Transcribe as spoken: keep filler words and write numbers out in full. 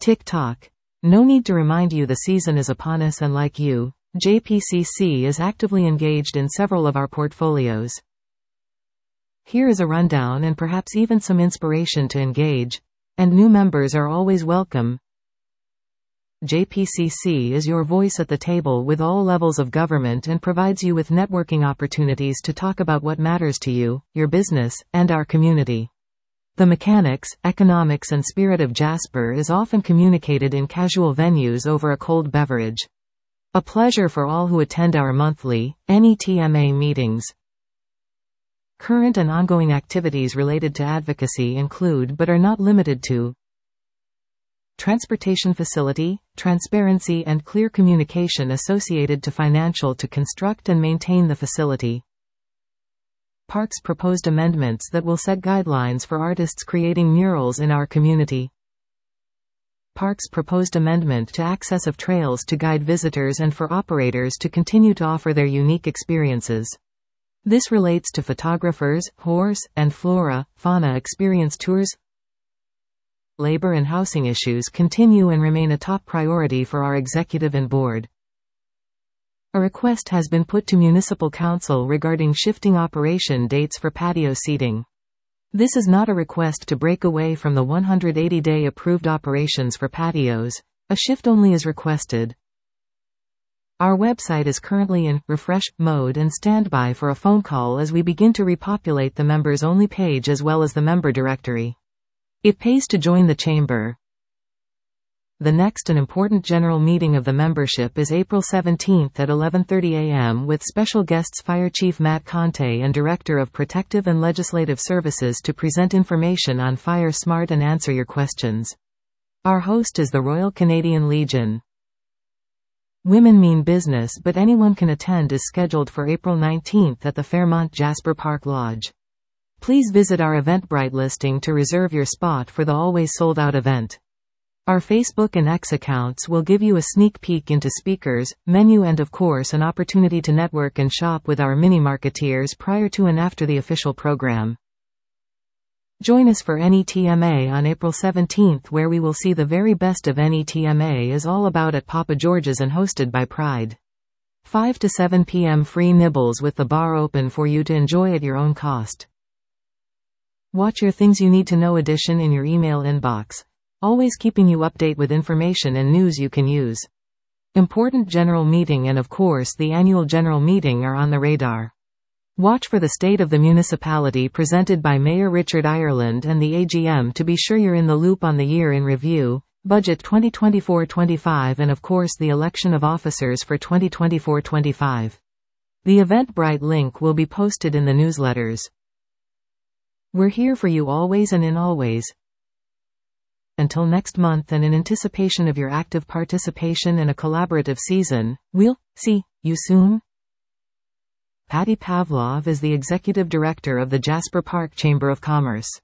Tick-tock. No need to remind you the season is upon us, and like you, J P C C is actively engaged in several of our portfolios. Here is a rundown and perhaps even some inspiration to engage, and new members are always welcome. J P C C is your voice at the table with all levels of government and provides you with networking opportunities to talk about what matters to you, your business, and our community. The mechanics, economics and spirit of Jasper is often communicated in casual venues over a cold beverage. A pleasure for all who attend our monthly, N E T M A meetings. Current and ongoing activities related to advocacy include but are not limited to transportation facility, transparency and clear communication associated to financial to construct and maintain the facility. Parks proposed amendments that will set guidelines for artists creating murals in our community. Parks proposed amendment to access of trails to guide visitors and for operators to continue to offer their unique experiences. This relates to photographers, horse, and flora, fauna experience tours. Labor and housing issues continue and remain a top priority for our executive and board. A request has been put to Municipal Council regarding shifting operation dates for patio seating. This is not a request to break away from the one hundred eighty day approved operations for patios. A shift only is requested. Our website is currently in refresh mode and standby for a phone call as we begin to repopulate the members only page as well as the member directory. It pays to join the chamber. The next and important general meeting of the membership is April seventeenth at eleven thirty a m with special guests Fire Chief Matt Conte and Director of Protective and Legislative Services to present information on Fire Smart and answer your questions. Our host is the Royal Canadian Legion. Women Mean Business, but anyone can attend is scheduled for April nineteenth at the Fairmont Jasper Park Lodge. Please visit our Eventbrite listing to reserve your spot for the always sold-out event. Our Facebook and X accounts will give you a sneak peek into speakers, menu and of course an opportunity to network and shop with our mini-marketeers prior to and after the official program. Join us for N E T M A on April seventeenth, where we will see the very best of N E T M A is all about at Papa George's and hosted by Pride. five to seven p m free nibbles with the bar open for you to enjoy at your own cost. Watch your Things You Need to Know edition in your email inbox, always keeping you updated with information and news you can use. Important general meeting and of course the annual general meeting are on the radar. Watch for the State of the Municipality presented by Mayor Richard Ireland and the A G M to be sure you're in the loop on the year in review, budget twenty twenty-four twenty-five and of course the election of officers for twenty twenty-four twenty-five. The Eventbrite link will be posted in the newsletters. We're here for you always and in always. Until next month and in anticipation of your active participation in a collaborative season, we'll see you soon. Patty Pavlov is the Executive Director of the Jasper Park Chamber of Commerce.